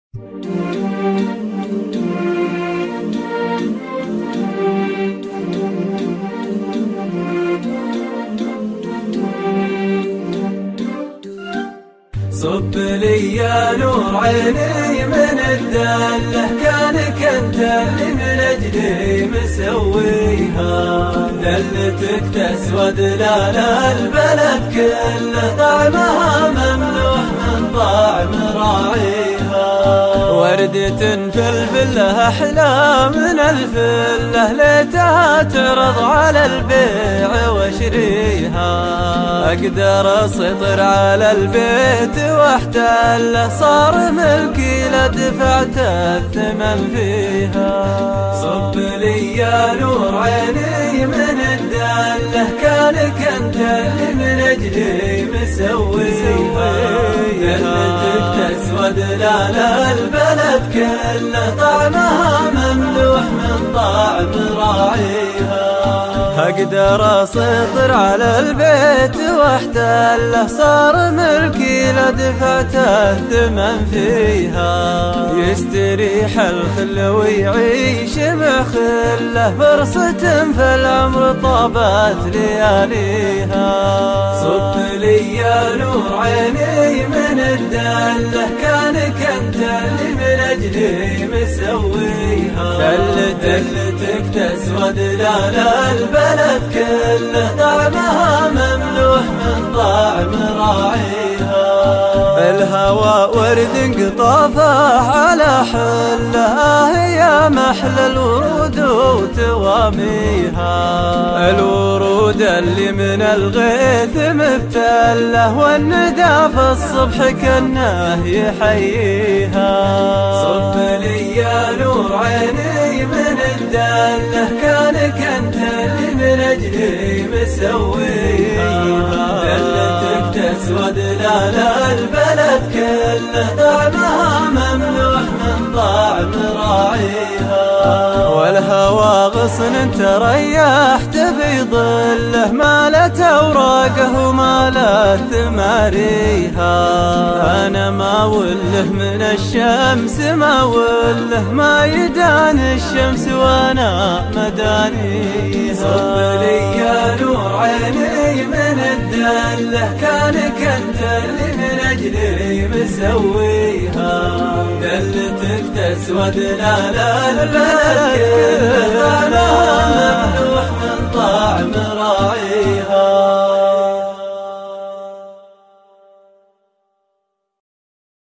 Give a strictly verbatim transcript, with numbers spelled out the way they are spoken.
صب لي يا نور عيني من الدله، كانك انت اللي من اجلي مسويها. دلتك تسود لا لا البلد كله، طعمها مملوح من طعم راعيها. وردة فلفله احلى من الفله، ليتها تعرض على البيع واشريها. اقدر اسيطر على البيت واحتله، صار ملكي لدفعت الثمن فيها. صب لي يا نور عيني من الدله، كانك انت اللي من اجلي مسويها. دلتك تسود لا لا البلد كله، طعمها مملوح من طعم راعيها. اقدر اسيطر على البيت واحتله، صار ملكي لدفعت الثمن فيها. يستريح الخل ويعيش مع خله، فرصة في العمر طابت لياليها. صب لي يا نور عيني من الدله، كانك انت اللي من اجلي مسويها. دلتك تسود لا لا البلد كله، طعمها مملوح من طعم راعيها. الهوى ورد قطافه على حله، يا محل الورود وتواميها. الورود اللي من الغيث مبتله، والندى في الصبح كنه يحييها. صب لي يا نور عيني من الدله، كانك انت اللي من اجلي مسويها. دلتك تسود لا لا البلد كله، طعمها مملوح من طعم راعيها. والهوى غصن تريحت في ظله، مالت اوراقه ومالت ثماريها. انا ما وله من الشمس ما وله، ما يدان الشمس وانا مدانيها. صب لي يا نور عيني من الدله، كانك انت اللي من اجلي مسويها. دلتك تسود لا لا البلد كله، طعمها مملوح من طعم راعيها.